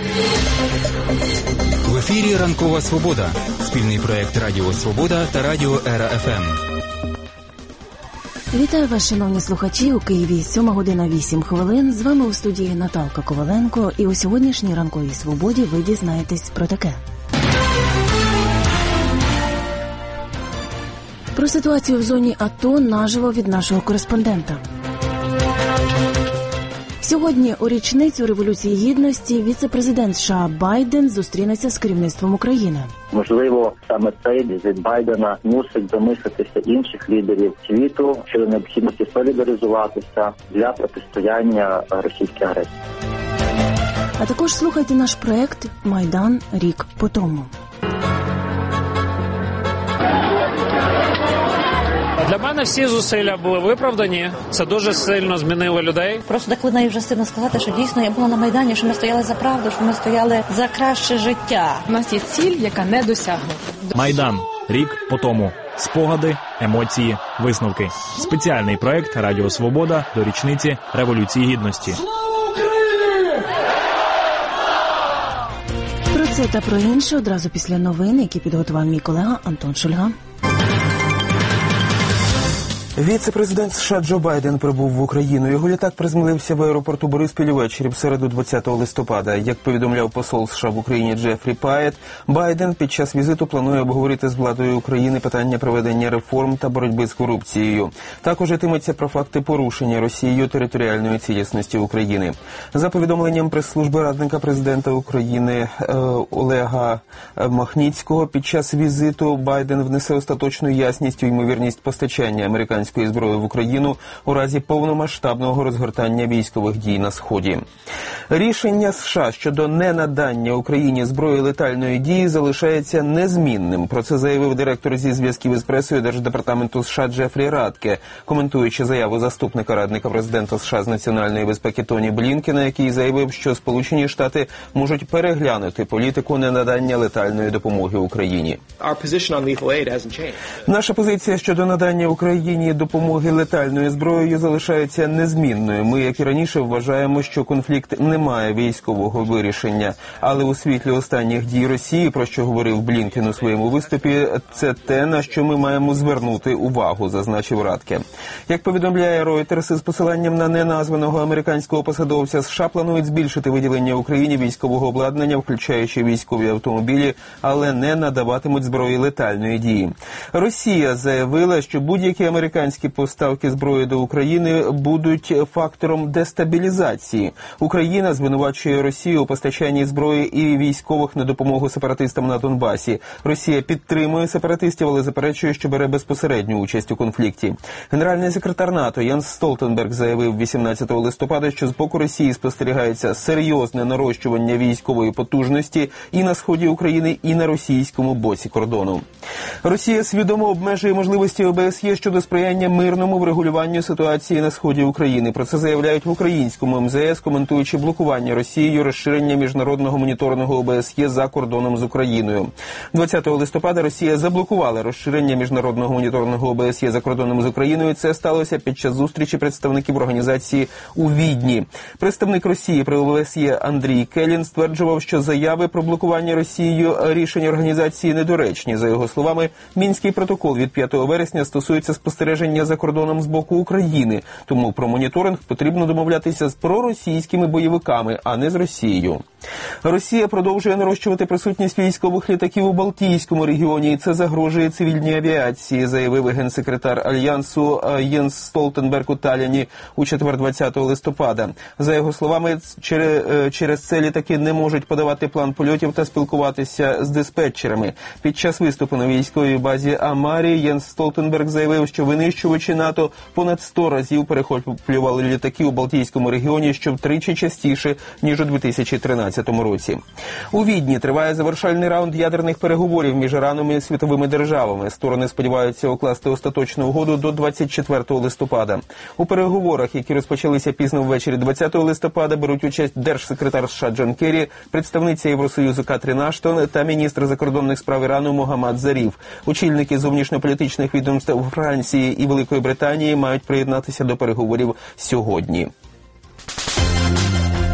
В ефірі «Ранкова Свобода» – спільний проєкт Радіо Свобода та Радіо Ера ФМ. Вітаю вас, шановні слухачі, у Києві 7:08. З вами у студії Наталка Коваленко, і у сьогоднішній «Ранковій Свободі» ви дізнаєтесь про таке. Про ситуацію в зоні АТО наживо від нашого кореспондента. Сьогодні у річницю Революції Гідності віце-президент США Байден зустрінеться з керівництвом України. Можливо, саме цей візит Байдена мусить замислитися інших лідерів світу щодо необхідності солідаризуватися для протистояння російській агресії. А також слухайте наш проект «Майдан. Рік по тому». Для мене всі зусилля були виправдані. Це дуже сильно змінило людей. Просто так навіть вже стидно сказати, що дійсно я була на Майдані, що ми стояли за правду, що ми стояли за краще життя. У нас є ціль, яка не досягнута. Майдан. Рік по тому. Спогади, емоції, висновки. Спеціальний проект «Радіо Свобода» до річниці Революції Гідності. Про це та про інше одразу після новин, які підготував мій колега Антон Шульга. Віце-президент США Джо Байден прибув в Україну. Його літак приземлився в аеропорту Бориспіль увечері в середу 20 листопада. Як повідомляв посол США в Україні Джефрі Паєт, Байден під час візиту планує обговорити з владою України питання проведення реформ та боротьби з корупцією. Також йтиметься про факти порушення Росією територіальної цілісності України. За повідомленням прес-служби радника президента України Олега Махніцького, під час візиту Байден внесе остаточну ясність у ймовірність постачання американської зброї в Україну у разі повномасштабного розгортання військових дій на Сході. Рішення США щодо ненадання Україні зброї летальної дії залишається незмінним. Про це заявив директор зі зв'язків із пресою Держдепартаменту США Джефрі Радке, коментуючи заяву заступника радника президента США з національної безпеки Тоні Блінкена, який заявив, що Сполучені Штати можуть переглянути політику ненадання летальної допомоги Україні. Наша позиція щодо надання Україні допомоги летальною зброєю залишається незмінною. Ми, як і раніше, вважаємо, що конфлікт не має військового вирішення. Але у світлі останніх дій Росії, про що говорив Блінкен у своєму виступі, це те, на що ми маємо звернути увагу, зазначив Радке. Як повідомляє Reuters, із посиланням на неназваного американського посадовця, США планують збільшити виділення Україні військового обладнання, включаючи військові автомобілі, але не надаватимуть зброї летальної дії. Росія заявила, що будь-які американські поставки зброї до України будуть фактором дестабілізації. Україна звинувачує Росію у постачанні зброї і військових на допомогу сепаратистам на Донбасі. Росія підтримує сепаратистів, але заперечує, що бере безпосередню участь у конфлікті. Генеральний секретар НАТО Єнс Столтенберг заявив 18 листопада, що з боку Росії спостерігається серйозне нарощування військової потужності і на сході України, і на російському боці кордону. Росія свідомо обмежує можливості ОБСЄ щодо сприяння мирному врегулюванню ситуації на сході України. Про це заявляють в українському МЗС, коментуючи блокування Росією розширення міжнародного моніторингу ОБСЄ за кордоном з Україною. 20 листопада Росія заблокувала розширення міжнародного моніторингу ОБСЄ за кордоном з Україною. Це сталося під час зустрічі представників організації у Відні. Представник Росії при ОБСЄ Андрій Келін стверджував, що заяви про блокування Росією рішень організації недоречні. За його словами, Мінський протокол від 5 вересня стосується спостереження за кордоном з боку України, тому про моніторинг потрібно домовлятися з проросійськими бойовиками, а не з Росією. Росія продовжує нарощувати присутність військових літаків у Балтійському регіоні, і це загрожує цивільній авіації, заявив генсекретар Альянсу Єнс Столтенберг у Талліні у четвер 20 листопада. За його словами, через це літаки не можуть подавати план польотів та спілкуватися з диспетчерами. Під час виступу на військовій базі Амарі Єнс Столтенберг заявив, що винищувачі НАТО понад 100 разів перехоплювали літаки у Балтійському регіоні, що втричі частіше, ніж у 2013 році. У Відні триває завершальний раунд ядерних переговорів між Іраном і світовими державами. Сторони сподіваються укласти остаточну угоду до 24 листопада. У переговорах, які розпочалися пізно ввечері 20 листопада, беруть участь держсекретар США Джон Керрі, представниця Євросоюзу Катрін Аштон та міністр закордонних справ Ірану Могаммад Заріф. Очільники зовнішньополітичних відомств Франції і Великої Британії мають приєднатися до переговорів сьогодні.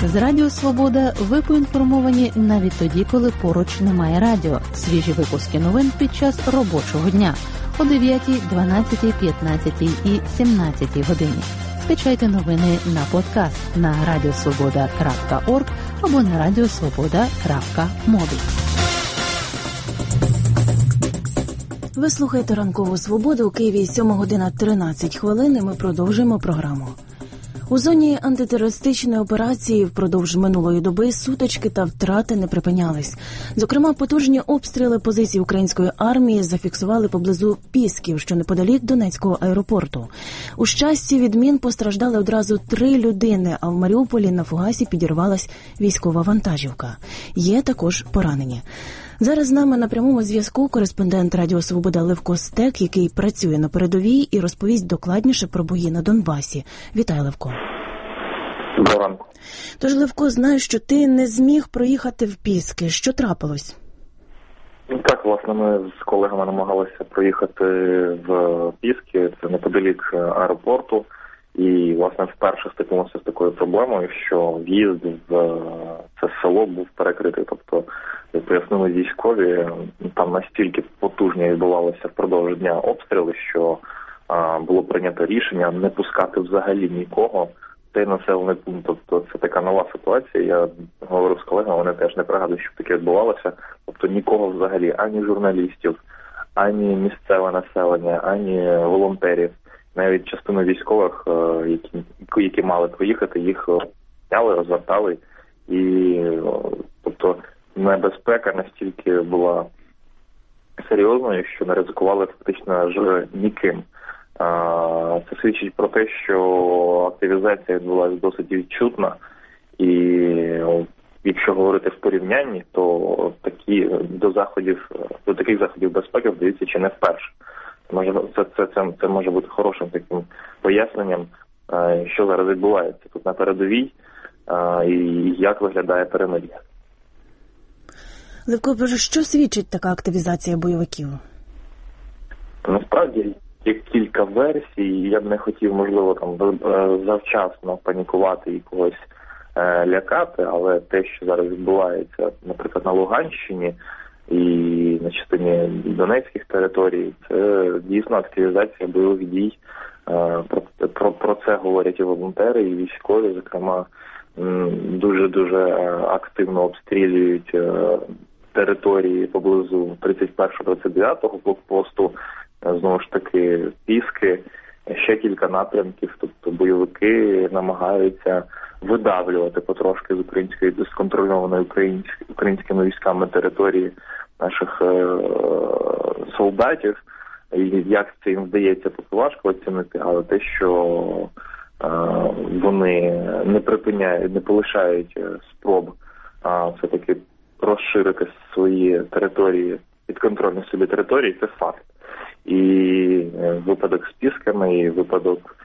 З Радіо Свобода ви поінформовані навіть тоді, коли поруч немає радіо. Свіжі випуски новин під час робочого дня о 9, 12, 15 і 17 годині. Скачайте новини на подкаст на radiosvoboda.org або на radiosvoboda.mobi. Ви слухаєте «Ранкову свободу» у Києві 7 година 13 хвилин, і ми продовжуємо програму. У зоні антитерористичної операції впродовж минулої доби сутички та втрати не припинялись. Зокрема, потужні обстріли позицій української армії зафіксували поблизу Пісків, що неподалік Донецького аеропорту. У Щасті від мін постраждали одразу 3 людини, а в Маріуполі на фугасі підірвалась військова вантажівка. Є також поранені. Зараз з нами на прямому зв'язку кореспондент Радіо Свобода Левко Стек, який працює на передовій і розповість докладніше про бої на Донбасі. Вітаю, Левко. Доброго ранку. Тож, Левко, знаю, що ти не зміг проїхати в Піски. Що трапилось? Так, власне, ми з колегами намагалися проїхати в Піски, це неподалік аеропорту. І, власне, вперше стикнулося з такою проблемою, що в'їзд в це село був перекритий. Тобто, як пояснили військові, там настільки потужні відбувалися впродовж дня обстріли, що було прийнято рішення не пускати взагалі нікого в цей населений пункт. Тобто, це така нова ситуація. Я говорив з колегами, вони теж не пригадують, що таке відбувалося. Тобто, нікого взагалі, ані журналістів, ані місцеве населення, ані волонтерів. Навіть частину військових, які мали поїхати, їх зняли, розвертали. І, тобто, небезпека настільки була серйозною, що не ризикували фактично ж ніким. Це свідчить про те, що активізація відбулася досить відчутна. І якщо говорити в порівнянні, то до таких заходів безпеки вдається чи не вперше. Це може бути хорошим таким поясненням, що зараз відбувається тут на передовій і як виглядає перемир'я. Левко, що свідчить така активізація бойовиків? Насправді є кілька версій. Я б не хотів, можливо, там завчасно панікувати і когось лякати, але те, що зараз відбувається, наприклад, на Луганщині і на частині Донецьких територій, це дійсно активізація бойових дій. Про це говорять і волонтери, і військові, зокрема, дуже-дуже активно обстрілюють території поблизу 31-29 блокпосту, знову ж таки, Піски, ще кілька напрямків, тобто бойовики намагаються видавлювати потрошки з контрольованої українськими військами території наших солдатів. І як це їм вдається, поки важко оцінити, але те, що вони не припиняють, не полишають спроб все-таки розширити свої території, підконтрольні собі території, це факт. І випадок з Пісками, і випадок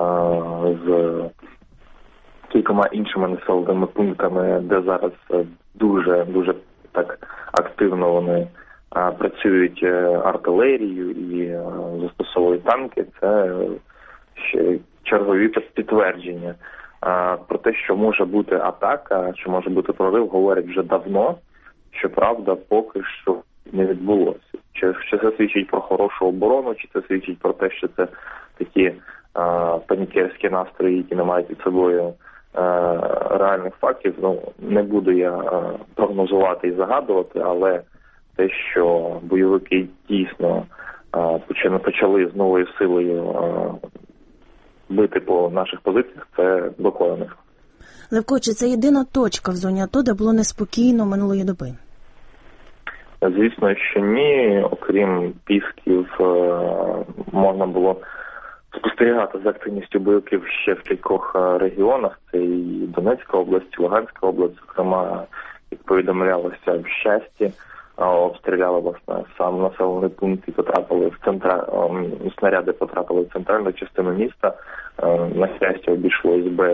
з кількома іншими населеними пунктами, де зараз дуже так активно вони працюють артилерією і застосовують танки, це ще чергові підтвердження. Про те, що може бути атака, що може бути прорив, говорять вже давно, щоправда, поки що не відбулося. Чи це свідчить про хорошу оборону, чи це свідчить про те, що це такі панікерські настрої, які не мають під собою реальних фактів. Не буду я прогнозувати і загадувати, але те, що бойовики дійсно почали з новою силою бити по наших позиціях, це доклад. Левко, чи це єдина точка в зоні АТО, де було неспокійно минулої доби? Звісно, що ні. Окрім Пісків, можна було спостерігати за активністю бойовиків ще в кількох регіонах. Це і Донецька область, і Луганська область, зокрема, як повідомлялося, в Щасті обстріляли, власне, сам населений пункт і потрапили в снаряди потрапили в центральну частину міста. На щастя, обійшлось без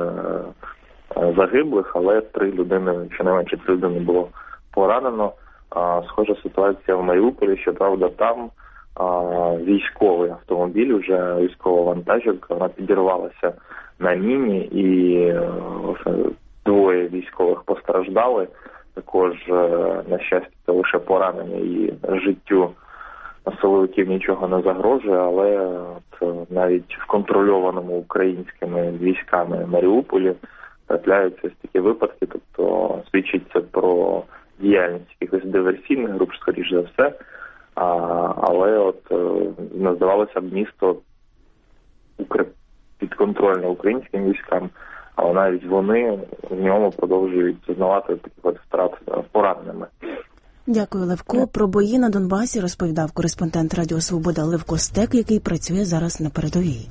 загиблих, але 3 людини, щонайменше 3 людини було поранено. Схожа ситуація в Маріуполі, щоправда, там військовий автомобіль, вже військова вантажівка, вона підірвалася на міні, і 2 військових постраждали. Також, на щастя, це лише поранення і життю силовиків нічого не загрожує, але навіть в контрольованому українськими військами Маріуполі трапляються такі випадки, тобто свідчить це про діяльність якихось диверсійних груп, скоріш за все, але здавалося б, місто підконтрольне українським військам, але навіть вони в ньому продовжують зазнавати таких втрат пораненими. Дякую, Левко. Про бої на Донбасі розповідав кореспондент Радіо Свобода Левко Стек, який працює зараз на передовій.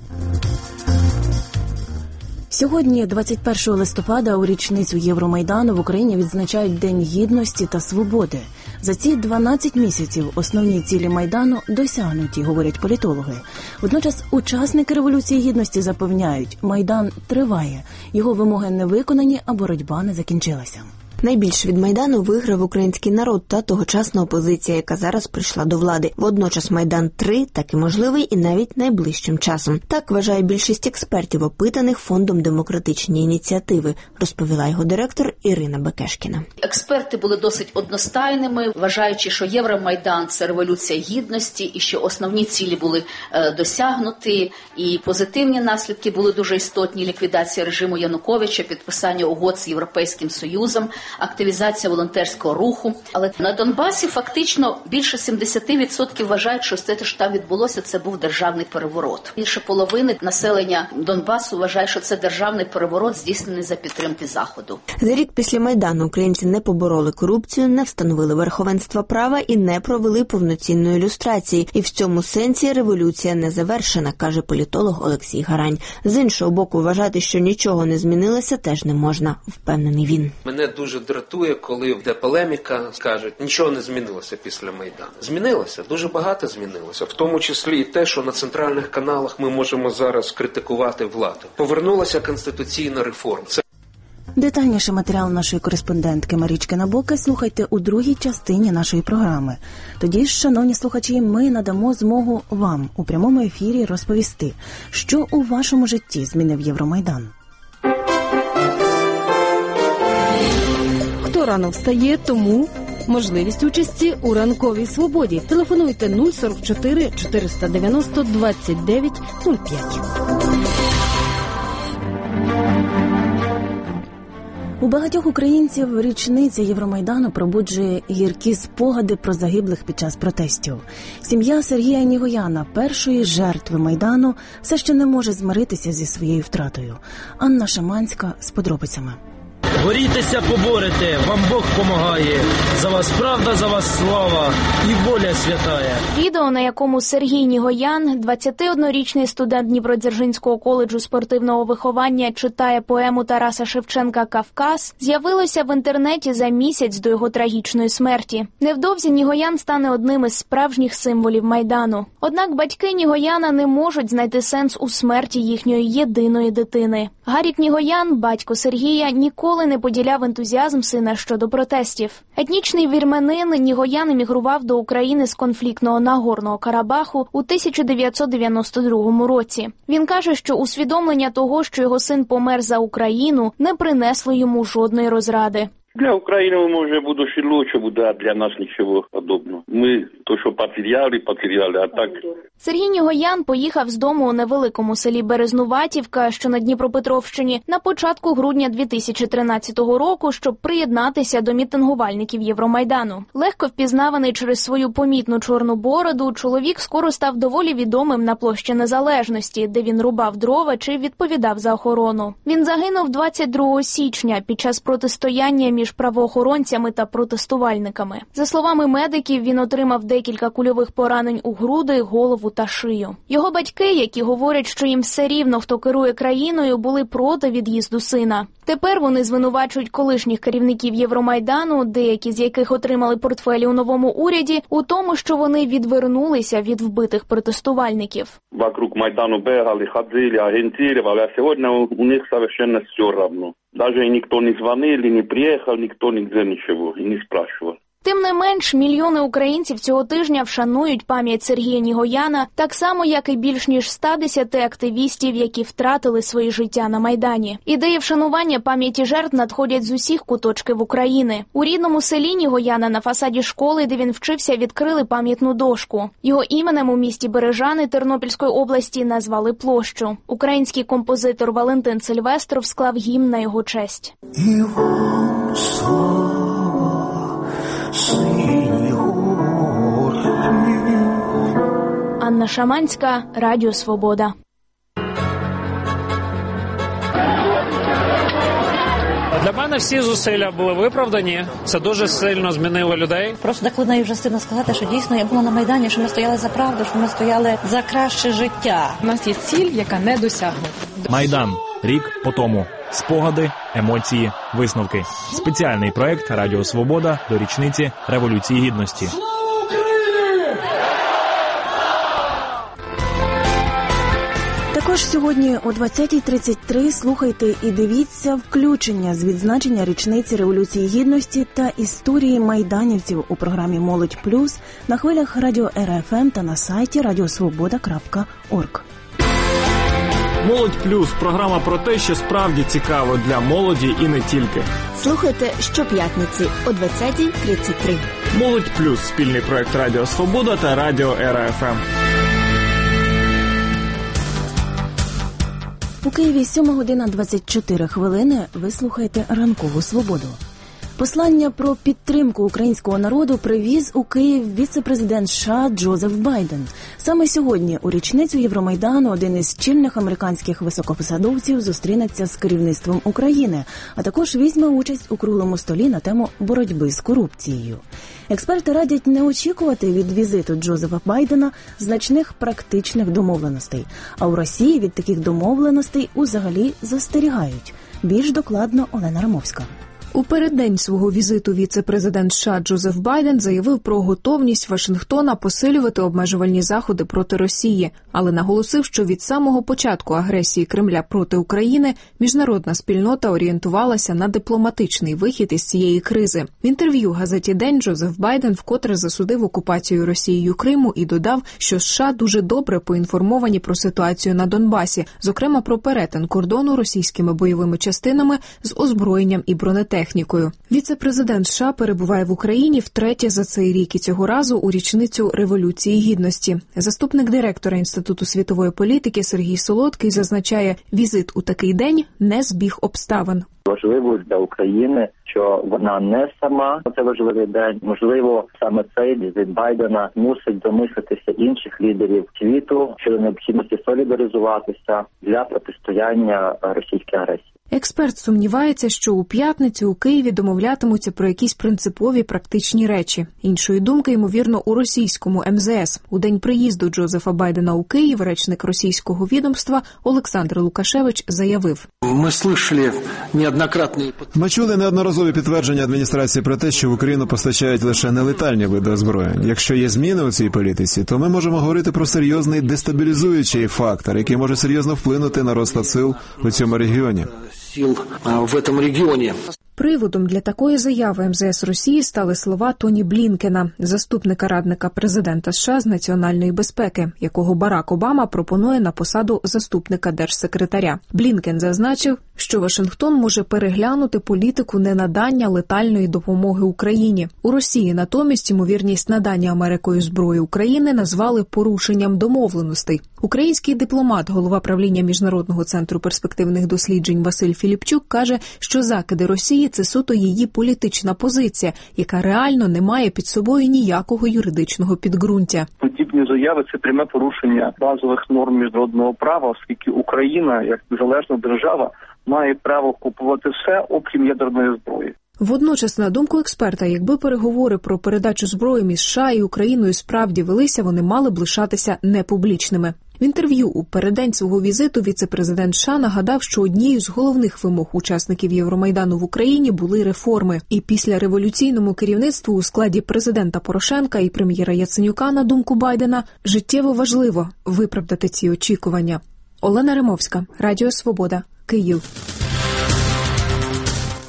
Сьогодні, 21 листопада, у річницю Євромайдану в Україні відзначають День Гідності та Свободи. За ці 12 місяців основні цілі Майдану досягнуті, говорять політологи. Водночас учасники Революції Гідності запевняють, Майдан триває, його вимоги не виконані, а боротьба не закінчилася. Найбільше від Майдану виграв український народ та тогочасна опозиція, яка зараз прийшла до влади. Водночас Майдан 3 таки можливий і навіть найближчим часом. Так вважає більшість експертів, опитаних Фондом демократичні ініціативи, розповіла його директор Ірина Бекешкіна. Експерти були досить одностайними, вважаючи, що Євромайдан – це революція гідності і що основні цілі були досягнуті, і позитивні наслідки були дуже істотні: ліквідація режиму Януковича, підписання угод з Європейським Союзом, активізація волонтерського руху. Але на Донбасі фактично більше 70% вважають, що те, що там відбулося, це був державний переворот. Більше половини населення Донбасу вважає, що це державний переворот, здійснений за підтримки Заходу. За рік після Майдану українці не побороли корупцію, не встановили верховенства права і не провели повноцінної люстрації. І в цьому сенсі революція не завершена, каже політолог Олексій Гарань. З іншого боку, вважати, що нічого не змінилося, теж не можна, впевнений він. Мене дуже дратує, коли йде полеміка, скажуть, нічого не змінилося після Майдану. Змінилося, дуже багато змінилося. В тому числі і те, що на центральних каналах ми можемо зараз критикувати владу. Повернулася конституційна реформа. Детальніше матеріал нашої кореспондентки Марічки Набоки слухайте у другій частині нашої програми. Тоді ж, шановні слухачі, ми надамо змогу вам у прямому ефірі розповісти, що у вашому житті змінив Євромайдан. Хто рано встає, тому можливість участі у ранковій свободі. Телефонуйте 044 490 29 05. У багатьох українців річниця Євромайдану пробуджує гіркі спогади про загиблих під час протестів. Сім'я Сергія Нігояна, першої жертви Майдану, все ще не може змиритися зі своєю втратою. Анна Шаманська з подробицями. Борітеся, поборете, вам Бог помагає. За вас правда, за вас слава і воля святая. Відео, на якому Сергій Нігоян, 21-річний студент Дніпродзержинського коледжу спортивного виховання, читає поему Тараса Шевченка «Кавказ», з'явилося в інтернеті за місяць до його трагічної смерті. Невдовзі Нігоян стане одним із справжніх символів Майдану. Однак батьки Нігояна не можуть знайти сенс у смерті їхньої єдиної дитини. Гарік Нігоян, батько Сергія, ніколи не поділяв ентузіазм сина щодо протестів. Етнічний вірменин, Нігоян емігрував до України з конфліктного Нагорного Карабаху у 1992 році. Він каже, що усвідомлення того, що його син помер за Україну, не принесло йому жодної розради. Для України, може, буде ще лучше буде, а для нас нічого подобного. Ми то, що потеряли, а так... Сергій Нігоян поїхав з дому у невеликому селі Березнуватівка, що на Дніпропетровщині, на початку грудня 2013 року, щоб приєднатися до мітингувальників Євромайдану. Легко впізнаваний через свою помітну чорну бороду, чоловік скоро став доволі відомим на площі Незалежності, де він рубав дрова чи відповідав за охорону. Він загинув 22 січня під час протистояння між правоохоронцями та протестувальниками. За словами медиків, він отримав декілька кульових поранень у груди, голову та шию. Його батьки, які говорять, що їм все рівно, хто керує країною, були проти від'їзду сина. Тепер вони звинувачують колишніх керівників Євромайдану, деякі з яких отримали портфелі у новому уряді, у тому, що вони відвернулися від вбитих протестувальників. Вокруг Майдану бегали, ходили, агентировали, а сьогодні у них совершенно все равно. Даже ніхто не дзвонив, не приїхав, ніхто нігде нічого і не спрашивав. Тим не менш, мільйони українців цього тижня вшанують пам'ять Сергія Нігояна, так само, як і більш ніж 110 активістів, які втратили свої життя на Майдані. Ідеї вшанування пам'яті жертв надходять з усіх куточків України. У рідному селі Нігояна на фасаді школи, де він вчився, відкрили пам'ятну дошку. Його іменем у місті Бережани Тернопільської області назвали площу. Український композитор Валентин Сильвестров склав гімн на його честь. Анна Шаманська, Радіо Свобода. Для мене всі зусилля були виправдані. Це дуже сильно змінило людей. Просто так лунає вже стидно сказати, що дійсно я була на Майдані, що ми стояли за правду, що ми стояли за краще життя. У нас є ціль, яка не досягнута. Майдан. Рік по тому. Спогади, емоції, висновки. Спеціальний проект Радіо Свобода до річниці Революції Гідності. Також сьогодні о 20:33 слухайте і дивіться включення з відзначення річниці Революції Гідності та історії майданівців у програмі «Молодь Плюс» на хвилях Радіо РФМ та на сайті radiosvoboda.org. «Молодь Плюс» – програма про те, що справді цікаво для молоді і не тільки. Слухайте щоп'ятниці о 20:33. «Молодь Плюс» – спільний проект Радіо Свобода та Радіо РФМ. У Києві 7:24. Ви слухаєте «Ранкову свободу». Послання про підтримку українського народу привіз у Київ віце-президент США Джозеф Байден. Саме сьогодні, у річницю Євромайдану, один із чільних американських високопосадовців зустрінеться з керівництвом України, а також візьме участь у круглому столі на тему боротьби з корупцією. Експерти радять не очікувати від візиту Джозефа Байдена значних практичних домовленостей, а у Росії від таких домовленостей узагалі застерігають. Більш докладно Олена Рамовська. У переддень свого візиту віце-президент США Джозеф Байден заявив про готовність Вашингтона посилювати обмежувальні заходи проти Росії, але наголосив, що від самого початку агресії Кремля проти України міжнародна спільнота орієнтувалася на дипломатичний вихід із цієї кризи. В інтерв'ю газеті «День» Джозеф Байден вкотре засудив окупацію Росією Криму і додав, що США дуже добре поінформовані про ситуацію на Донбасі, зокрема про перетин кордону російськими бойовими частинами з озброєнням і бронетехнікою. Віце-президент США перебуває в Україні втретє за цей рік і цього разу у річницю Революції Гідності. Заступник директора Інституту світової політики Сергій Солодкий зазначає, візит у такий день – не збіг обставин. Важливо для України, що вона не сама на цей важливий день. Можливо, саме цей візит Байдена мусить домислитися інших лідерів світу щодо необхідності солідаризуватися для протистояння російській агресії. Експерт сумнівається, що у п'ятницю у Києві домовлятимуться про якісь принципові практичні речі. Іншої думки, ймовірно, у російському МЗС. У день приїзду Джозефа Байдена у Київ речник російського відомства Олександр Лукашевич заявив: Ми чули неодноразові підтвердження адміністрації про те, що в Україну постачають лише нелетальні види озброєнь. Якщо є зміни у цій політиці, то ми можемо говорити про серйозний дестабілізуючий фактор, який може серйозно вплинути на розклад сил у цьому регіоні. Приводом для такої заяви МЗС Росії стали слова Тоні Блінкена, заступника радника президента США з національної безпеки, якого Барак Обама пропонує на посаду заступника держсекретаря. Блінкен зазначив, що Вашингтон може переглянути політику ненадання летальної допомоги Україні. У Росії натомість ймовірність надання Америкою зброї Україні назвали порушенням домовленостей. Український дипломат, голова правління Міжнародного центру перспективних досліджень Василь Філіпчук каже, що закиди Росії – це суто її політична позиція, яка реально не має під собою ніякого юридичного підґрунтя. Подібні заяви – це пряме порушення базових норм міжнародного права, оскільки Україна, як незалежна держава, має право купувати все, окрім ядерної зброї. Водночас, на думку експерта, якби переговори про передачу зброї між США і Україною справді велися, вони мали б лишатися непублічними. В інтерв'ю у переддень свого візиту віце-президент США нагадав, що однією з головних вимог учасників Євромайдану в Україні були реформи. І після революційному керівництву у складі президента Порошенка і прем'єра Яценюка, на думку Байдена, життєво важливо виправдати ці очікування. Олена Римовська, Радіо Свобода, Київ.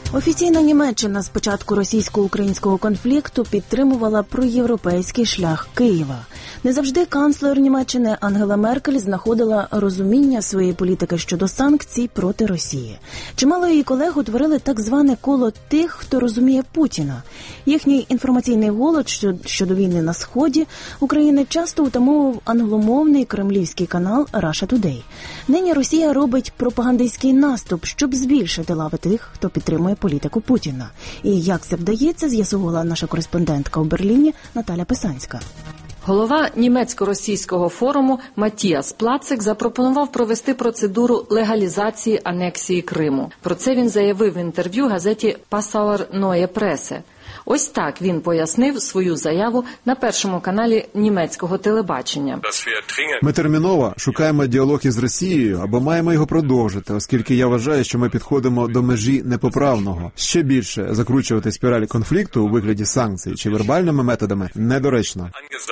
Офіційна Німеччина з початку російсько-українського конфлікту підтримувала проєвропейський шлях Києва. Не завжди канцлер Німеччини Ангела Меркель знаходила розуміння своєї політики щодо санкцій проти Росії. Чимало її колег утворили так зване коло тих, хто розуміє Путіна. Їхній інформаційний голод щодо війни на сході України часто утамовував англомовний кремлівський канал Russia Today. Нині Росія робить пропагандистський наступ, щоб збільшити лави тих, хто підтримує політику Путіна. І як це вдається, з'ясувала наша кореспондентка у Берліні Наталя Писанська. Голова німецько-російського форуму Матіас Плацик запропонував провести процедуру легалізації анексії Криму. Про це він заявив в інтерв'ю газеті Passauer Neue Presse. Ось так він пояснив свою заяву на першому каналі німецького телебачення. Ми терміново шукаємо діалог із Росією або маємо його продовжити, оскільки я вважаю, що ми підходимо до межі непоправного. Ще більше закручувати спіраль конфлікту у вигляді санкцій чи вербальними методами недоречно.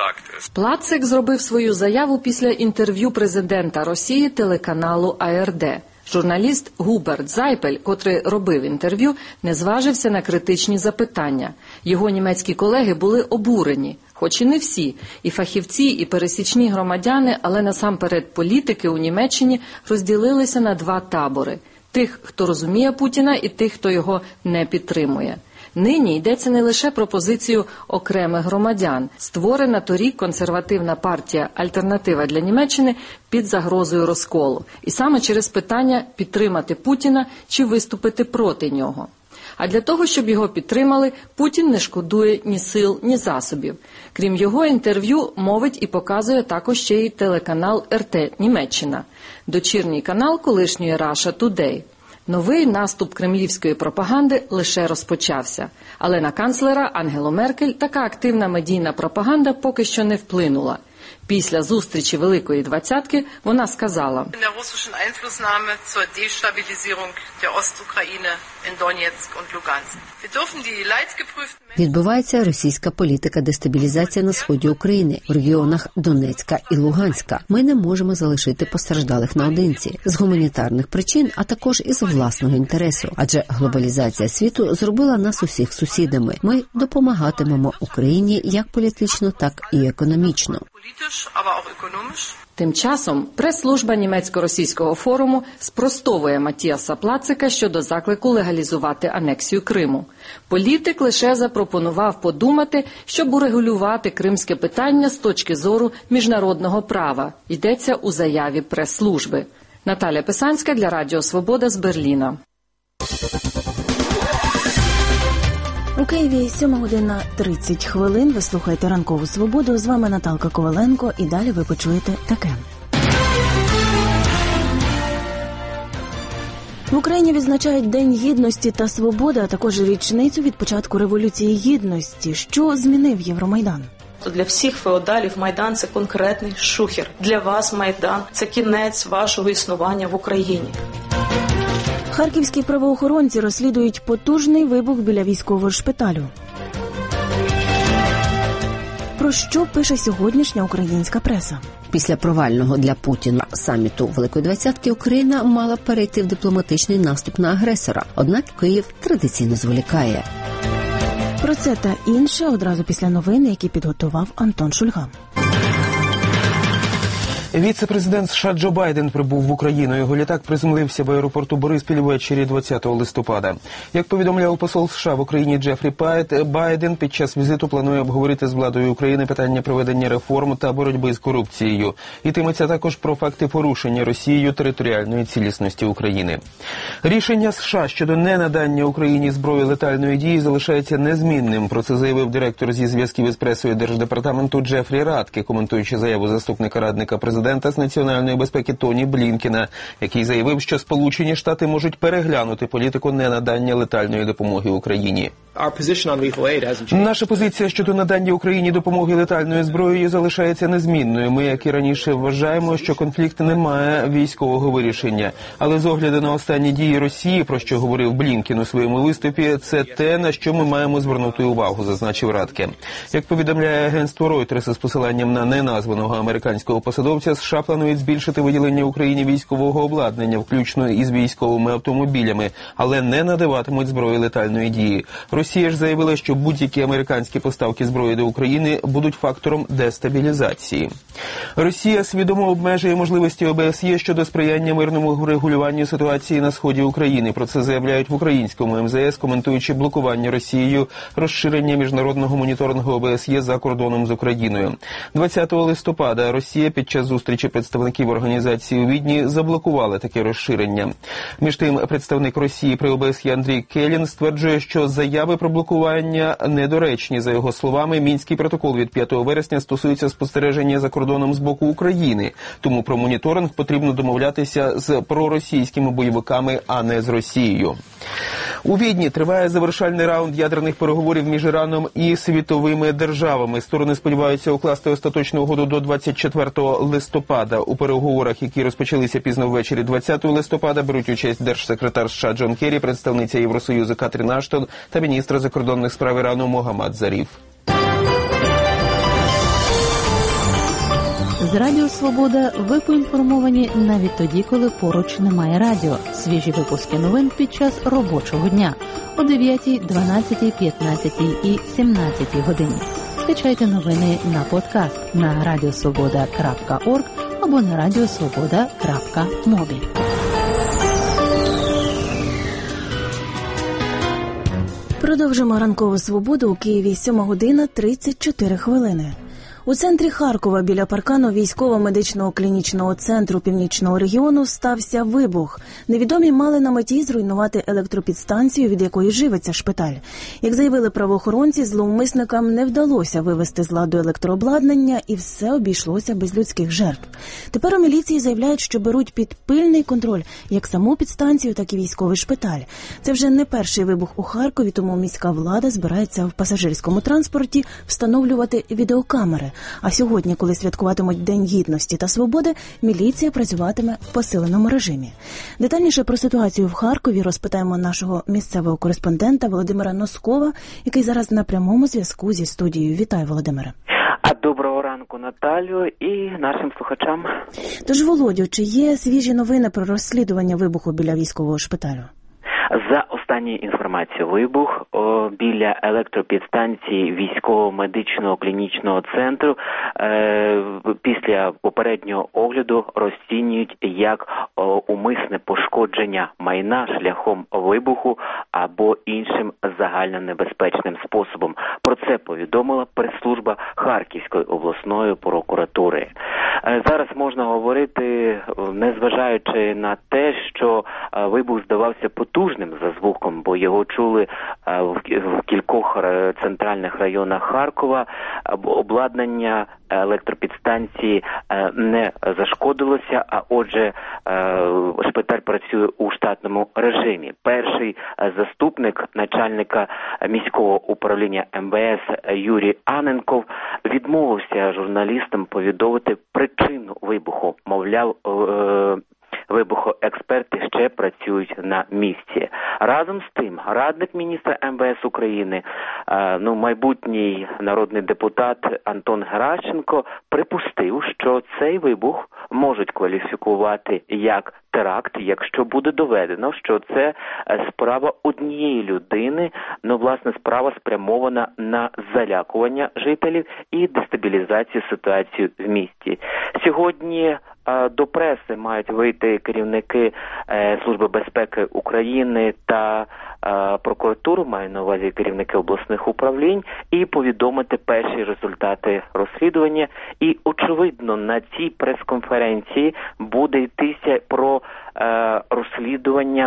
Плацик зробив свою заяву після інтерв'ю президента Росії телеканалу АРД. Журналіст Губерт Зайпель, котрий робив інтерв'ю, не зважився на критичні запитання. Його німецькі колеги були обурені, хоч і не всі. І фахівці, і пересічні громадяни, але насамперед політики у Німеччині розділилися на два табори – тих, хто розуміє Путіна, і тих, хто його не підтримує. Нині йдеться не лише про позицію окремих громадян. Створена торік консервативна партія «Альтернатива для Німеччини» під загрозою розколу. І саме через питання підтримати Путіна чи виступити проти нього. А для того, щоб його підтримали, Путін не шкодує ні сил, ні засобів. Крім його інтерв'ю, мовить і показує також ще й телеканал РТ Німеччина, дочірній канал колишньої Russia Today. Новий наступ кремлівської пропаганди лише розпочався. Але на канцлера Ангелу Меркель така активна медійна пропаганда поки що не вплинула. Після зустрічі Великої Двадцятки вона сказала: відбувається російська політика дестабілізації на сході України, в регіонах Донецька і Луганська. Ми не можемо залишити постраждалих наодинці з гуманітарних причин, а також із власного інтересу. Адже глобалізація світу зробила нас усіх сусідами. Ми допомагатимемо Україні як політично, так і економічно. Тим часом прес-служба німецько-російського форуму спростовує Матіаса Плацика щодо заклику легалізувати анексію Криму. Політик лише запропонував подумати, щоб урегулювати кримське питання з точки зору міжнародного права. Йдеться у заяві прес-служби. Наталя Писанська для Радіо Свобода з Берліна. У Києві 7:30. Ви слухаєте «Ранкову свободу». З вами Наталка Коваленко. І далі ви почуєте таке. В Україні відзначають День Гідності та Свободи, а також річницю від початку Революції Гідності. Що змінив Євромайдан? Для всіх феодалів Майдан – це конкретний шухер. Для вас Майдан – це кінець вашого існування в Україні. Харківські правоохоронці розслідують потужний вибух біля військового шпиталю. Про що пише сьогоднішня українська преса? Після провального для Путіна саміту Великої Двадцятки Україна мала перейти в дипломатичний наступ на агресора. Однак Київ традиційно зволікає. Про це та інше одразу після новин, які підготував Антон Шульга. Віце-президент США Джо Байден прибув в Україну. Його літак приземлився в аеропорту Бориспіль ввечері 20 листопада. Як повідомляв посол США в Україні Джефрі Пайт, Байден під час візиту планує обговорити з владою України питання проведення реформ та боротьби з корупцією. Йтиметься також про факти порушення Росією територіальної цілісності України. Рішення США щодо ненадання Україні зброї летальної дії залишається незмінним. Про це заявив директор зі зв'язків із пресою Держдепартаменту Джефрі Радке, коментуючи заяву заступника радника президента з національної безпеки Тоні Блінкена, який заявив, що Сполучені Штати можуть переглянути політику ненадання летальної допомоги Україні. Наша позиція щодо надання Україні допомоги летальною зброєю залишається незмінною. Ми, як і раніше, вважаємо, що конфлікт не має військового вирішення. Але з огляду на останні дії Росії, про що говорив Блінкен у своєму виступі, це те, на що ми маємо звернути увагу, зазначив Радке. Як повідомляє агентство Reuters з посиланням на неназваного американського посадовця, США планують збільшити виділення Україні військового обладнання, включно із військовими автомобілями, але не надаватимуть зброї летальної дії. Росія ж заявила, що будь-які американські поставки зброї до України будуть фактором дестабілізації. Росія свідомо обмежує можливості ОБСЄ щодо сприяння мирному врегулюванню ситуації на сході України. Про це заявляють в українському МЗС, коментуючи блокування Росією розширення міжнародного моніторингу ОБСЄ за кордоном з Україною. 20 листопада Росія під час зустрічі представників організації у Відні заблокувала таке розширення. Між тим, представник Росії при ОБСЄ Андрій Келін стверджує, що заяви про блокування недоречні. За його словами, Мінський протокол від 5 вересня стосується спостереження за кордоном з боку України, тому про моніторинг потрібно домовлятися з проросійськими бойовиками, а не з Росією. У Відні триває завершальний раунд ядерних переговорів між Іраном і світовими державами. Сторони сподіваються укласти остаточну угоду до 24 листопада. У переговорах, які розпочалися пізно ввечері 20 листопада, беруть участь держсекретар США Джон Керрі, представниця Євросоюзу Катрін Аштон та міністр закордонних справ Ірану Могаммад Заріф. З Радіо Свобода ви поінформовані навіть тоді, коли поруч немає радіо. Свіжі випуски новин під час робочого дня о 9, 12, 15 і 17 годині. Скачайте новини на подкаст на radiosvoboda.org або на radiosvoboda.mobi. Продовжимо ранкову свободу у Києві 7 година 34 хвилини. У центрі Харкова біля паркану військово-медичного клінічного центру Північного регіону стався вибух. Невідомі мали на меті зруйнувати електропідстанцію, від якої живиться шпиталь. Як заявили правоохоронці, зловмисникам не вдалося вивести з ладу електрообладнання і все обійшлося без людських жертв. Тепер у міліції заявляють, що беруть під пильний контроль як саму підстанцію, так і військовий шпиталь. Це вже не перший вибух у Харкові, тому міська влада збирається в пасажирському транспорті встановлювати відеокамери. А сьогодні, коли святкуватимуть День Гідності та Свободи, міліція працюватиме в посиленому режимі. Детальніше про ситуацію в Харкові розпитаємо нашого місцевого кореспондента Володимира Носкова, який зараз на прямому зв'язку зі студією. Вітаю, Володимире. Доброго ранку, Наталю, і нашим слухачам. Тож, Володю, чи є свіжі новини про розслідування вибуху біля військового шпиталю? За останньою інформацією, вибух біля електропідстанції військово-медичного клінічного центру після попереднього огляду розцінюють як умисне пошкодження майна шляхом вибуху або іншим загальнонебезпечним способом. Про це повідомила прес-служба Харківської обласної прокуратури. Зараз можна говорити, незважаючи на те, що вибух здавався потужним за звуком, бо його чули в кількох центральних районах Харкова, обладнання електропідстанції не зашкодилося, а отже шпиталь працює у штатному режимі. Перший заступник начальника міського управління МВС Юрій Аненков відмовився журналістам повідомити причину вибуху. Мовляв, вибухоексперти ще працюють на місці. Разом з тим, радник міністра МВС України, майбутній народний депутат Антон Геращенко припустив, що цей вибух можуть кваліфікувати як теракт, якщо буде доведено, що це справа однієї людини, власне, справа спрямована на залякування жителів і дестабілізацію ситуації в місті. Сьогодні до преси мають вийти керівники Служби безпеки України та прокуратури, маю на увазі керівники обласних управлінь, і повідомити перші результати розслідування. І, очевидно, на цій прес-конференції буде йтися про розслідування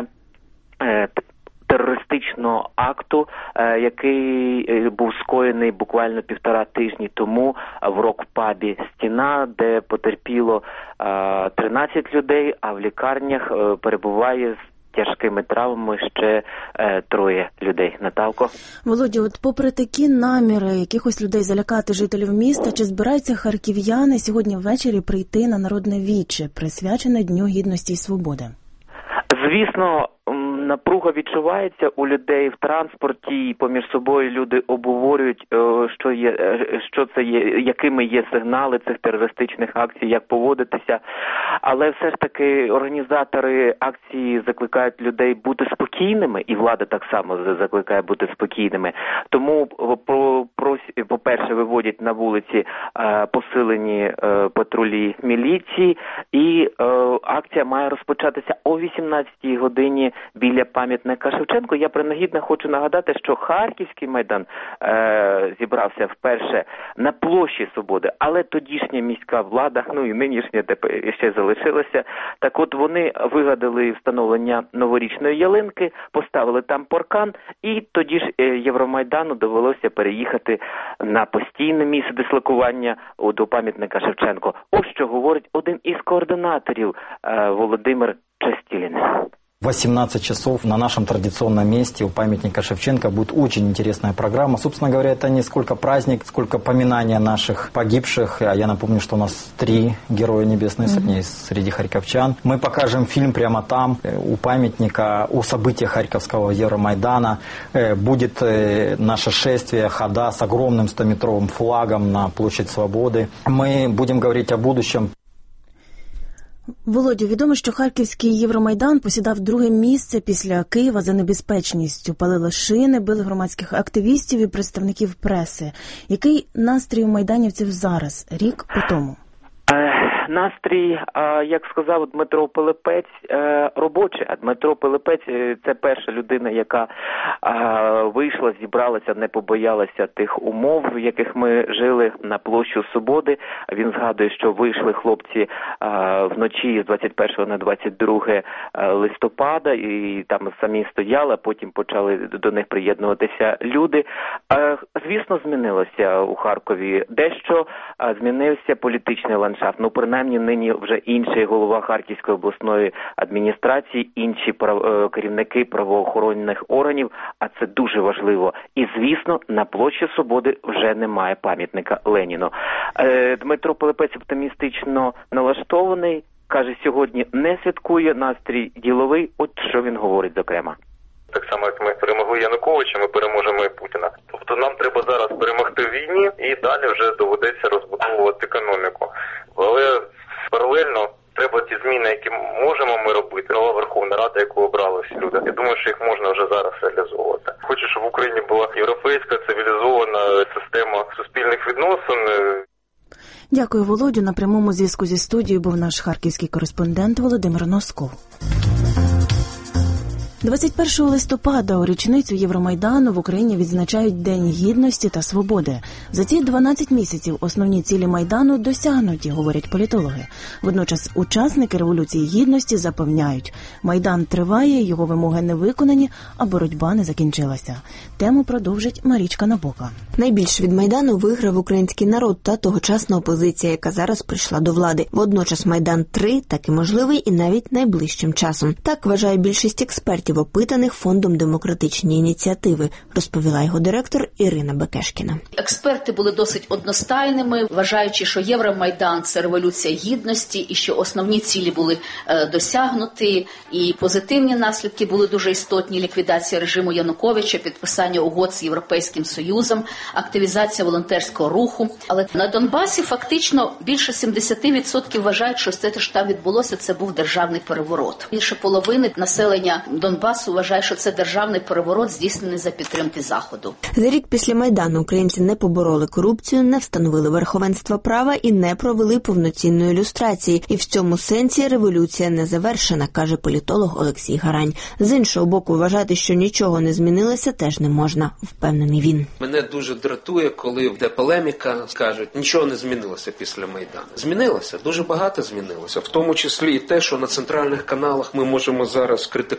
терористичного акту, який був скоєний буквально 1,5 тижні тому в рок-пабі «Стіна», де потерпіло 13 людей, а в лікарнях перебуває тяжкими травмами ще 3 людей. Наталко? Володя, от попри такі наміри якихось людей залякати жителів міста, чи збираються харків'яни сьогодні ввечері прийти на народне віче, присвячене Дню Гідності і Свободи? Звісно, напруга відчувається у людей в транспорті, і поміж собою люди обговорюють, що це є, якими є сигнали цих терористичних акцій, як поводитися. Але все ж таки організатори акції закликають людей бути спокійними, і влада так само закликає бути спокійними. Тому, по-перше, виводять на вулиці посилені патрулі міліції, і акція має розпочатися о 18-й годині біля пам'ятника Шевченку. Я принагідно хочу нагадати, що Харківський Майдан зібрався вперше на площі Свободи, але тодішня міська влада, і нинішня ще залишилася, так от вони вигадали встановлення новорічної ялинки, поставили там паркан, і тоді ж Євромайдану довелося переїхати на постійне місце дислокування до пам'ятника Шевченко. Ось що говорить один із координаторів Володимир Частілін. 18 часов на нашем традиционном месте у памятника Шевченко будет очень интересная программа. Собственно говоря, это не сколько праздник, сколько поминания наших погибших. Я напомню, что у нас 3 Героя Небесной Сотни среди харьковчан. Мы покажем фильм прямо там, у памятника, о событиях Харьковского Евромайдана. Будет наше шествие, хода с огромным 100-метровым флагом на площадь Свободы. Мы будем говорить о будущем. Володю, відомо, що Харківський Євромайдан посідав 2-е місце після Києва за небезпечністю. Палили шини, били громадських активістів і представників преси. Який настрій у майданівців зараз, рік по тому? Настрій, як сказав Дмитро Пилипець, робочий. А Дмитро Пилипець – це перша людина, яка вийшла, зібралася, не побоялася тих умов, в яких ми жили на площу Свободи. Він згадує, що вийшли хлопці вночі з 21 на 22 листопада, і там самі стояли, а потім почали до них приєднуватися люди. Звісно, змінилося у Харкові дещо, змінився політичний ландшафт. Принаймні, нині вже інший голова Харківської обласної адміністрації, інші керівники правоохоронних органів, а це дуже важливо. І, звісно, на площі Свободи вже немає пам'ятника Леніну. Дмитро Пилипець оптимістично налаштований, каже, сьогодні не святкує, настрій діловий. От що він говорить, зокрема. Так само, як ми перемогли Януковича, ми переможемо і Путіна. Тобто нам треба зараз перемогти в війні і далі вже доведеться розбудовувати економіку. Але паралельно треба ті зміни, які можемо ми робити. Нова Верховна Рада, яку обрали всі люди. Я думаю, що їх можна вже зараз реалізовувати. Хочу, щоб в Україні була європейська, цивілізована система суспільних відносин. Дякую, Володю. На прямому зв'язку зі студією був наш харківський кореспондент Володимир Носков. 21 листопада у річницю Євромайдану в Україні відзначають День Гідності та Свободи. За ці 12 місяців основні цілі Майдану досягнуті, говорять політологи. Водночас учасники Революції Гідності запевняють, Майдан триває, його вимоги не виконані, а боротьба не закінчилася. Тему продовжить Марічка Набока. Найбільше від Майдану виграв український народ та тогочасна опозиція, яка зараз прийшла до влади. Водночас Майдан 3 таки можливий і навіть найближчим часом. Так вважає більшість експертів, опитаних Фондом демократичні ініціативи, розповіла його директор Ірина Бекешкіна. Експерти були досить одностайними, вважаючи, що Євромайдан – це революція гідності і що основні цілі були досягнуті, і позитивні наслідки були дуже істотні: ліквідація режиму Януковича, підписання угод з Європейським Союзом, активізація волонтерського руху. Але на Донбасі фактично більше 70% вважають, що те, що там відбулося, це був державний переворот. Більше половини населення Донбасу вважає, що це державний переворот, здійснений за підтримки Заходу. За рік після Майдану українці не побороли корупцію, не встановили верховенства права і не провели повноцінної люстрації. І в цьому сенсі революція не завершена, каже політолог Олексій Гарань. З іншого боку, вважати, що нічого не змінилося, теж не можна, впевнений він. Мене дуже дратує, коли йде полеміка, скажуть, нічого не змінилося після Майдану. Змінилося, дуже багато змінилося. В тому числі і те, що на центральних каналах ми можемо зараз критикувати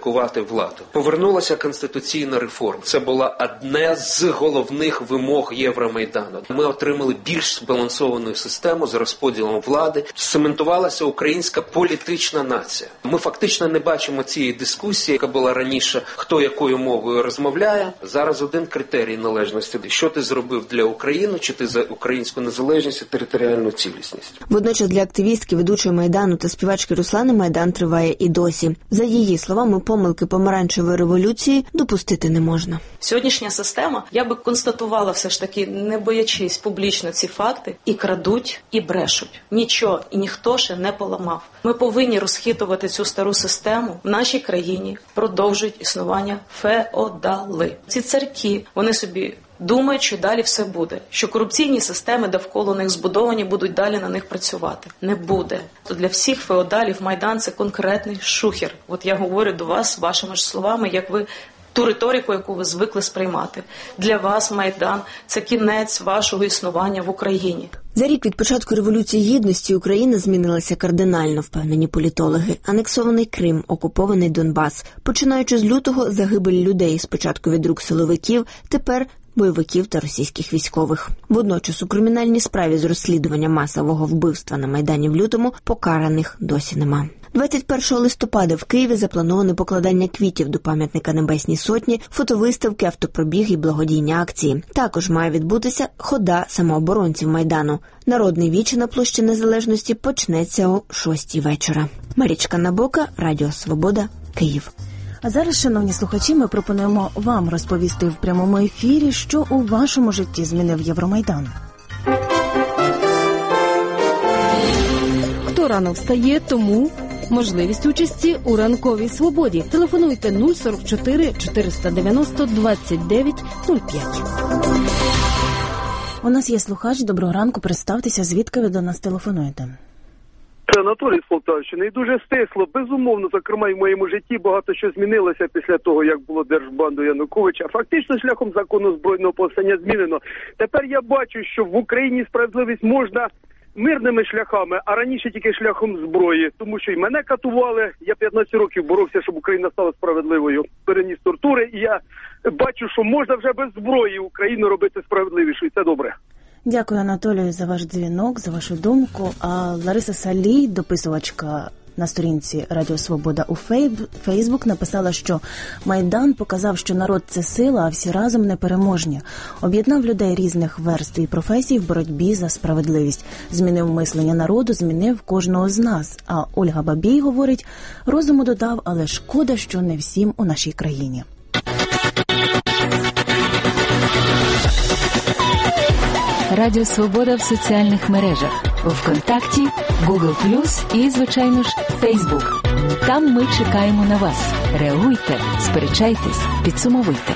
владу. Повернулася конституційна реформа. Це була одне з головних вимог Євромайдану. Ми отримали більш збалансовану систему з розподілом влади. Цементувалася українська політична нація. Ми фактично не бачимо цієї дискусії, яка була раніше, хто якою мовою розмовляє. Зараз один критерій належності. Що ти зробив для України, чи ти за українську незалежність і територіальну цілісність? Водночас для активістки, ведучої Майдану та співачки Руслани Майдан триває і досі. За її словами, помилки помаранчевої революції допустити не можна. Сьогоднішня система, я би констатувала все ж таки, не боячись публічно ці факти, і крадуть, і брешуть. Нічого і ніхто ще не поламав. Ми повинні розхитувати цю стару систему. В нашій країні продовжують існування феодали. Ці царки, вони собі думають, що далі все буде, що корупційні системи довкола них збудовані, будуть далі на них працювати. Не буде. То для всіх феодалів Майдан – це конкретний шухер. От я говорю до вас вашими ж словами, як ви ту риторику, яку ви звикли сприймати. Для вас Майдан – це кінець вашого існування в Україні. За рік від початку Революції Гідності Україна змінилася кардинально, впевнені політологи. Анексований Крим, окупований Донбас. Починаючи з лютого, загибель людей спочатку від рук силовиків, тепер бойовиків та російських військових. Водночас у кримінальній справі з розслідування масового вбивства на Майдані в лютому покараних досі нема. 21 листопада в Києві заплановане покладання квітів до пам'ятника Небесній Сотні, фотовиставки, автопробіг і благодійні акції. Також має відбутися хода самооборонців Майдану. Народний віче на площі Незалежності почнеться о 6 вечора. Марічка Набока, Радіо Свобода, Київ. А зараз, шановні слухачі, ми пропонуємо вам розповісти в прямому ефірі, що у вашому житті змінив Євромайдан. Хто рано встає, тому можливість участі у ранковій свободі. Телефонуйте 044 490 29 05. У нас є слухач. Доброго ранку. Представтеся, звідки ви до нас телефонуєте? Це Анатолій з Полтавщини. І дуже стисло. Безумовно, зокрема, і в моєму житті багато що змінилося після того, як було держбанду Януковича. Фактично, шляхом закону збройного повстання змінено. Тепер я бачу, що в Україні справедливість можна мирними шляхами, а раніше тільки шляхом зброї. Тому що і мене катували. Я 15 років боровся, щоб Україна стала справедливою. Переніс тортури. І я бачу, що можна вже без зброї Україну робити справедливішою. Це добре. Дякую, Анатолію, за ваш дзвінок, за вашу думку. А Лариса Салій, дописувачка на сторінці Радіо Свобода у Фейсбук, написала, що Майдан показав, що народ – це сила, а всі разом непереможні. Об'єднав людей різних верств і професій в боротьбі за справедливість. Змінив мислення народу, змінив кожного з нас. А Ольга Бабій говорить, розуму додав, але шкода, що не всім у нашій країні. Радіо Свобода в соціальних мережах. ВКонтакті, Google+, і, звичайно ж, Фейсбук. Там ми чекаємо на вас. Реагуйте, сперечайтесь, підсумовуйте.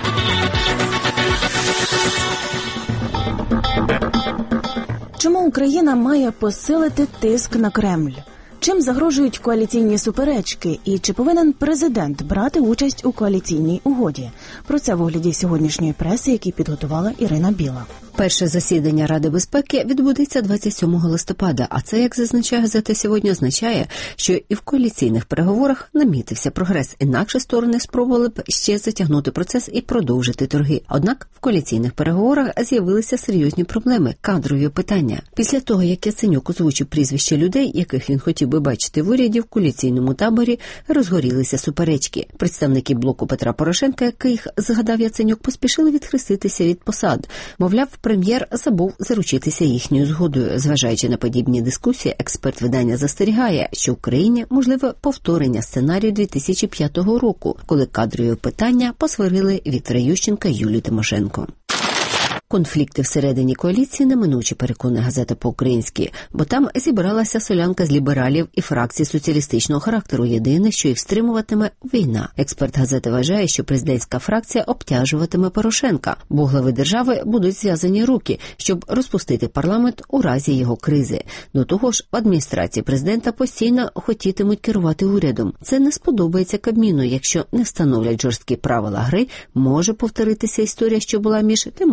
Чому Україна має посилити тиск на Кремль? Чим загрожують коаліційні суперечки? І чи повинен президент брати участь у коаліційній угоді? Про це в огляді сьогоднішньої преси, який підготувала Ірина Біла. Перше засідання Ради безпеки відбудеться 27 листопада, а це, як зазначає газета «Сьогодні», означає, що і в коаліційних переговорах намітився прогрес. Інакше сторони спробували б ще затягнути процес і продовжити торги. Однак в коаліційних переговорах з'явилися серйозні проблеми – кадрові питання. Після того, як Яценюк озвучив прізвища людей, яких він хотів би бачити в уряді, в коаліційному таборі розгорілися суперечки. Представники блоку Петра Порошенка, яких згадав Яценюк, поспішили відхреститися від посад. Мовляв, прем'єр забув заручитися їхньою згодою. Зважаючи на подібні дискусії, експерт видання застерігає, що в Україні можливе повторення сценарію 2005 року, коли кадрові питання посварили Віктора Ющенка і Юлію Тимошенко. Конфлікти всередині коаліції неминучі, переконує газета по-українськи, бо там зібралася солянка з лібералів і фракцій соціалістичного характеру. Єдине, що їх стримуватиме – війна. Експерт газети вважає, що президентська фракція обтяжуватиме Порошенка, бо глави держави будуть зв'язані руки, щоб розпустити парламент у разі його кризи. До того ж, в адміністрації президента постійно хотітимуть керувати урядом. Це не сподобається Кабміну. Якщо не встановлять жорсткі правила гри, може повторитися історія, що була між Тимошенко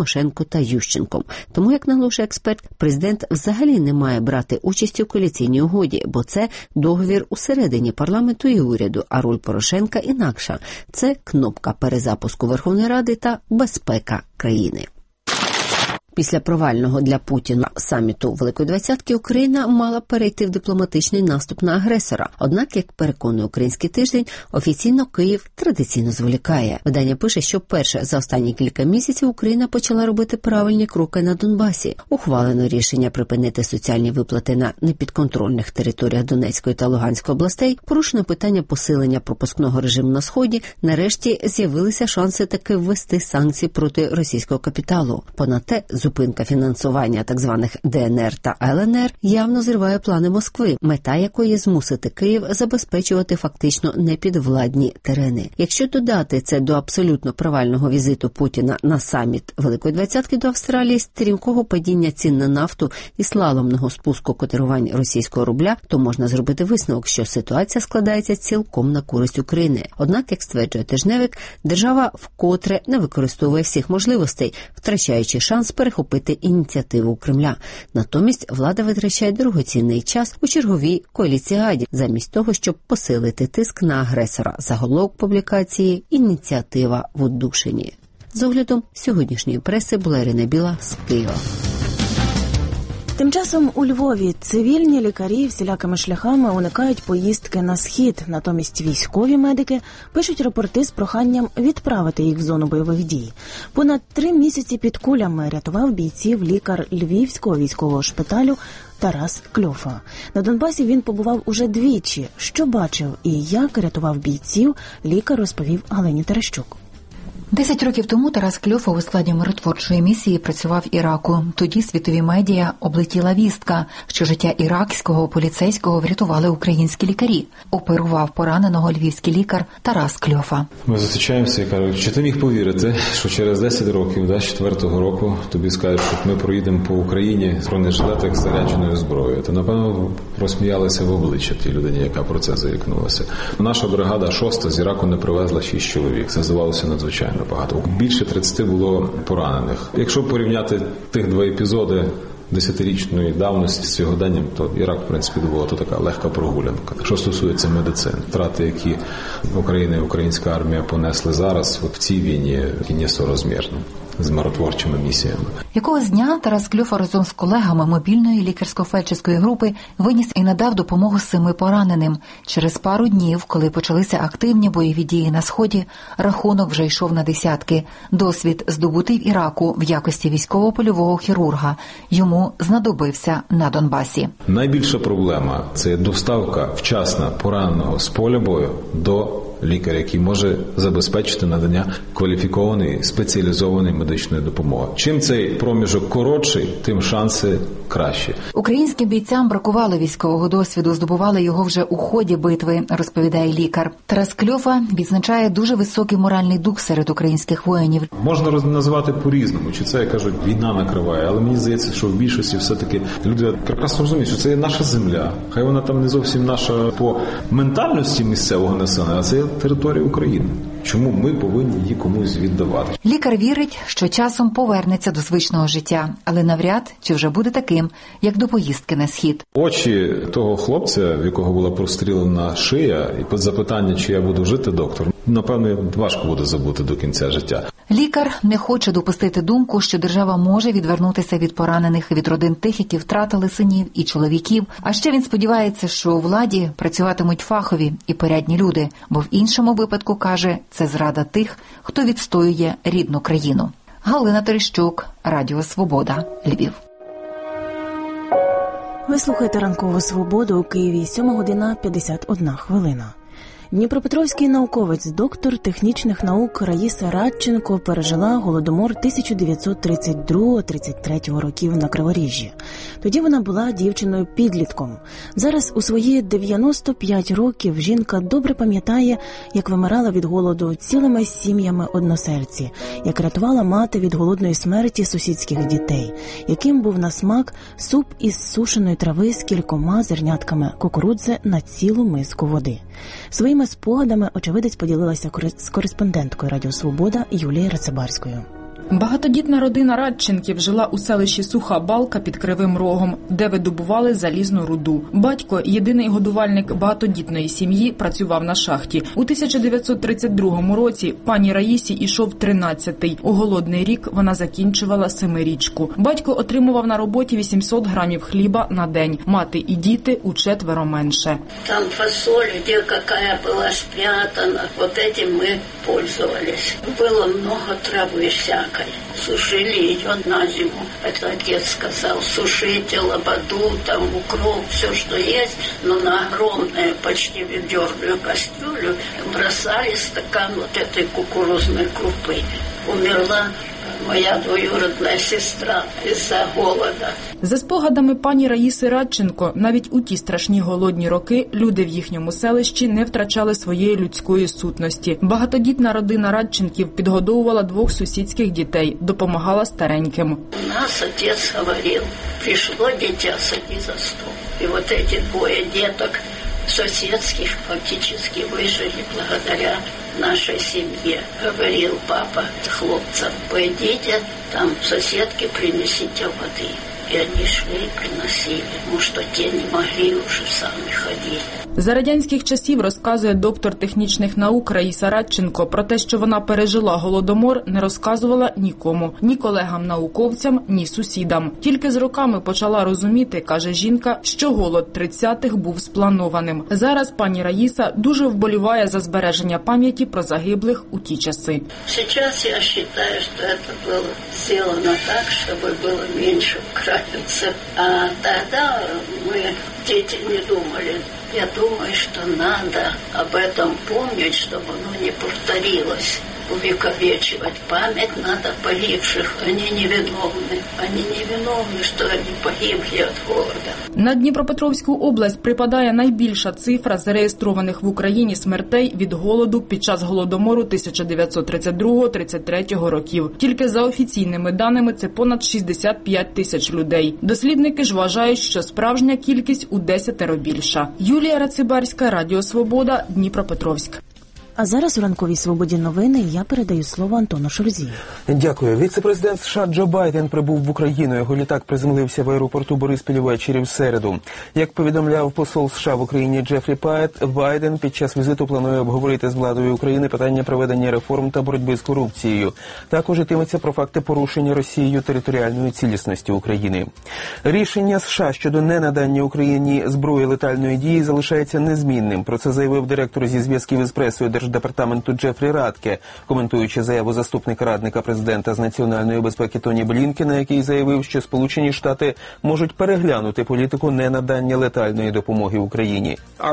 та Ющенком. Тому, як наголошує експерт, президент взагалі не має брати участі у коаліційній угоді, бо це договір усередині парламенту і уряду, а роль Порошенка інакша. Це кнопка перезапуску Верховної Ради та безпека країни. Після провального для Путіна саміту Великої Двадцятки Україна мала перейти в дипломатичний наступ на агресора. Однак, як переконує Український тиждень, офіційно Київ традиційно зволікає. Видання пише, що вперше за останні кілька місяців Україна почала робити правильні кроки на Донбасі. Ухвалено рішення припинити соціальні виплати на непідконтрольних територіях Донецької та Луганської областей, порушено питання посилення пропускного режиму на Сході, нарешті з'явилися шанси таки ввести санкції проти російського капіталу. Понад те, зупинка фінансування так званих ДНР та ЛНР явно зриває плани Москви, мета якої змусити Київ забезпечувати фактично непідвладні терени. Якщо додати це до абсолютно провального візиту Путіна на саміт Великої Двадцятки до Австралії, стрімкого падіння цін на нафту і слаломного спуску котирувань російського рубля, то можна зробити висновок, що ситуація складається цілком на користь України. Однак, як стверджує тижневик, держава вкотре не використовує всіх можливостей, втрачаючи шанс перехопити ініціативу Кремля. Натомість влада витрачає дорогоцінний час у черговій коаліціаді, замість того, щоб посилити тиск на агресора. Заголовок публікації «Ініціатива в удушенні». З оглядом сьогоднішньої преси була Ірина Біла з Києва. Тим часом у Львові цивільні лікарі всілякими шляхами уникають поїздки на Схід. Натомість військові медики пишуть рапорти з проханням відправити їх в зону бойових дій. Понад 3 місяці під кулями рятував бійців лікар Львівського військового шпиталю Тарас Кльофа. На Донбасі він побував уже двічі. Що бачив і як рятував бійців, лікар розповів Галині Терещук. 10 років тому Тарас Кльофа у складі миротворчої місії працював в Іраку. Тоді світові медіа облетіла вістка, що життя іракського поліцейського врятували українські лікарі. Оперував пораненого львівський лікар Тарас Кльофа. Ми зустрічаємося і кажуть, чи ти міг повірити, що через 10 років, 4-го року, тобі скажуть, що ми проїдемо по Україні в бронежилетах з зарядженою зброєю. Та, напевно, розсміялися в обличчя тій людині, яка про це заікнулася. Наша бригада 6-та з Іраку не привезла 6 чоловік. Це здавалося надзвичайно багато. Більше 30 було поранених. Якщо порівняти тих 2 епізоди 10-річної давності з сьогоденням, то Ірак, в принципі, була то така легка прогулянка. Що стосується медицини, втрати, які Україна і українська армія понесли зараз, от в цій війні, несоразмірно з миротворчими місіями. Якогось дня Тарас Кльофа разом з колегами мобільної лікарсько-фельдшерської групи виніс і надав допомогу 7 пораненим. Через пару днів, коли почалися активні бойові дії на Сході, рахунок вже йшов на десятки. Досвід, здобутий в Іраку в якості військово-польового хірурга, йому знадобився на Донбасі. Найбільша проблема – це доставка вчасна пораненого з поля бою до лікаря, який може забезпечити надання кваліфікованої, спеціалізованої медичної допомоги. Чим цей проміжок коротший, тим шанси кращі. Українським бійцям бракувало військового досвіду, здобували його вже у ході битви, розповідає лікар. Тарас Кльофа відзначає дуже високий моральний дух серед українських воїнів. Можна називати по-різному, чи це, кажуть, війна накриває, але мені здається, що в більшості все-таки люди прекрасно розуміють, що це наша земля. Хай вона там не зовсім наша по ментальності місцевого населення, а це територія України. Чому ми повинні її комусь віддавати? Лікар вірить, що часом повернеться до звичного життя, але навряд чи вже буде таким, як до поїздки на Схід. Очі того хлопця, в якого була прострілена шия, і під запитання, чи я буду жити, доктор, напевно, важко буде забути до кінця життя. Лікар не хоче допустити думку, що держава може відвернутися від поранених, від родин тих, які втратили синів і чоловіків. А ще він сподівається, що у владі працюватимуть фахові і порядні люди, бо в іншому випадку, каже, це зрада тих, хто відстоює рідну країну. Галина Терещук, Радіо Свобода, Львів. Ви слухаєте «Ранкову свободу» у Києві, 7:51. Дніпропетровський науковець, доктор технічних наук Раїса Радченко пережила голодомор 1932-33 років на Криворіжжі. Тоді вона була дівчиною-підлітком. Зараз у свої 95 років жінка добре пам'ятає, як вимирала від голоду цілими сім'ями односельці, як рятувала мати від голодної смерті сусідських дітей, яким був на смак суп із сушеної трави з кількома зернятками кукурудзи на цілу миску води. Своїми спогадами очевидець поділилася з кореспонденткою Радіо Свобода Юлією Рацебарською. Багатодітна родина Радченків жила у селищі Суха Балка під Кривим Рогом, де видобували залізну руду. Батько, єдиний годувальник багатодітної сім'ї, працював на шахті. У 1932 році пані Раїсі ішов 13-й. У голодний рік вона закінчувала 7-річку. Батько отримував на роботі 800 грамів хліба на день. Мати і діти у 4 менше. Там фасоль, де яка була спрятана, вот этим ми пользовались. Було много трави всякої. Сушили ее на зиму. Это отец сказал, сушите лободу, там укроп, все, что есть, но на огромную, почти ведерную кастрюлю бросали стакан вот этой кукурузной крупы. Умерла моя двоюродная сестра із-за голода. За спогадами пані Раїси Радченко, навіть у ті страшні голодні роки люди в їхньому селищі не втрачали своєї людської сутності. Багатодітна родина Радченків підгодовувала 2 сусідських дітей, допомагала стареньким. У нас отець говорив, прийшло дитя, сади за стол. І вот эти 2 діток соседских фактически выжили благодаря нашей семье. Говорил папа хлопцам, пойдите, там соседки принесите воды. И они шли и приносили, потому что те не могли уже сами ходить. За радянських часів, розказує доктор технічних наук Раїса Радченко, про те, що вона пережила Голодомор, не розказувала нікому. Ні колегам-науковцям, ні сусідам. Тільки з роками почала розуміти, каже жінка, що голод 30-х був спланованим. Зараз пані Раїса дуже вболіває за збереження пам'яті про загиблих у ті часи. Сейчас я считаю, что это было сделано так, чтобы было меньше украинцев. А тогда мы, дети, не думали. Я думаю, что надо об этом помнить, чтобы оно не повторилось. Увековечивать память надо погибших. Они невиновны. Они невиновны, что они погибли от голода. На Дніпропетровську область припадає найбільша цифра зареєстрованих в Україні смертей від голоду під час Голодомору 1932-33 років. Тільки за офіційними даними це понад 65 тисяч людей. Дослідники ж вважають, що справжня кількість у 10 більша. Юлія Рацибарська, Радіо Свобода, Дніпропетровськ. А зараз у ранковій свободі новини я передаю слово Антону Шульзі. Дякую. Віце-президент США Джо Байден прибув в Україну. Його літак приземлився в аеропорту Бориспіль ввечері в середу. Як повідомляв посол США в Україні Джефрі Пайет, Байден під час візиту планує обговорити з владою України питання проведення реформ та боротьби з корупцією. Також йтиметься про факти порушення Росією територіальної цілісності України. Рішення США щодо ненадання Україні зброї летальної дії залишається незмінним. Про це заявив директор зі зв'язків із пресою Держдепартаменту Джефрі Радке, коментуючи заяву заступника радника президента з національної безпеки Тоні Блінкена, який заявив, що Сполучені Штати можуть переглянути політику ненадання летальної допомоги Україні.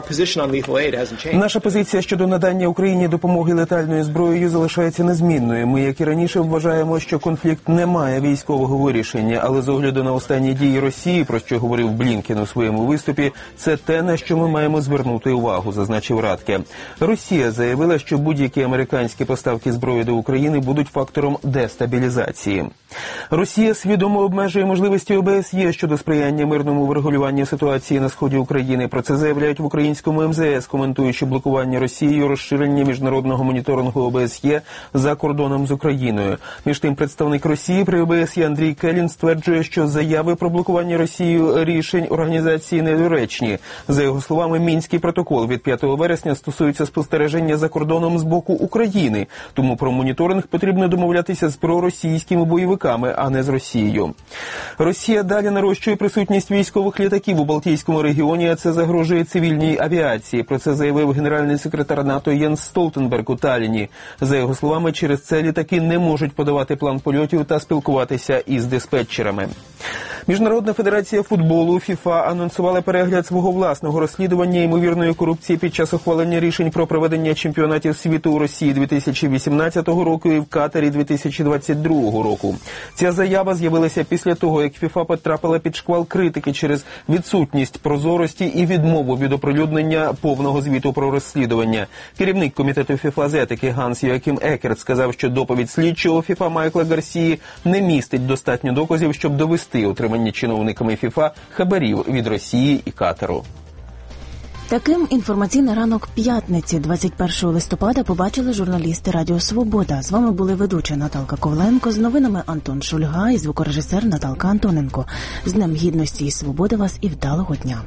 Наша позиція щодо надання Україні допомоги летальною зброєю залишається незмінною. Ми, як і раніше, вважаємо, що конфлікт не має військового вирішення, але з огляду на останні дії Росії, про що говорив Блінкен у своєму виступі, це те, на що ми маємо звернути увагу, зазначив Радке. Росія заявила, що будь-які американські поставки зброї до України будуть фактором дестабілізації. Росія свідомо обмежує можливості ОБСЄ щодо сприяння мирному врегулюванню ситуації на сході України. Про це заявляють в українському МЗС, коментуючи блокування Росією розширення міжнародного моніторингу ОБСЄ за кордоном з Україною. Між тим, представник Росії при ОБСЄ Андрій Келін стверджує, що заяви про блокування Росією рішень організації недоречні. За його словами, Мінський протокол від 5 вересня стосується спостереження за кордоном з боку України, тому про моніторинг потрібно домовлятися з проросійськими бойовиками, а не з Росією. Росія далі нарощує присутність військових літаків у Балтійському регіоні, а це загрожує цивільній авіації. Про це заявив генеральний секретар НАТО Єнс Столтенберг у Талліні. За його словами, через це літаки не можуть подавати план польотів та спілкуватися із диспетчерами. Міжнародна федерація футболу ФІФА анонсувала перегляд свого власного розслідування ймовірної корупції під час ухвалення рішень про проведення чемпіонатів світу у Росії 2018 року і в Катарі 2022 року. Ця заява з'явилася після того, як ФІФА потрапила під шквал критики через відсутність прозорості і відмову від оприлюднення повного звіту про розслідування. Керівник комітету ФІФА з етики Ганс Йоакім Екерт сказав, що доповідь слідчого ФІФА Майкла Гарсії не містить достатньо доказів, щоб довести отримання чиновниками ФІФА хабарів від Росії і Катару. Таким інформаційний ранок п'ятниці, 21 листопада, побачили журналісти Радіо Свобода. З вами були ведуча Наталка Коваленко, з новинами Антон Шульга і звукорежисер Наталка Антоненко. З Днем Гідності і Свободи вас і вдалого дня.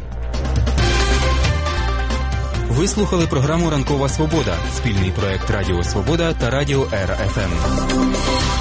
Ви слухали програму «Ранкова Свобода» – спільний проект Радіо Свобода та Радіо РФМ.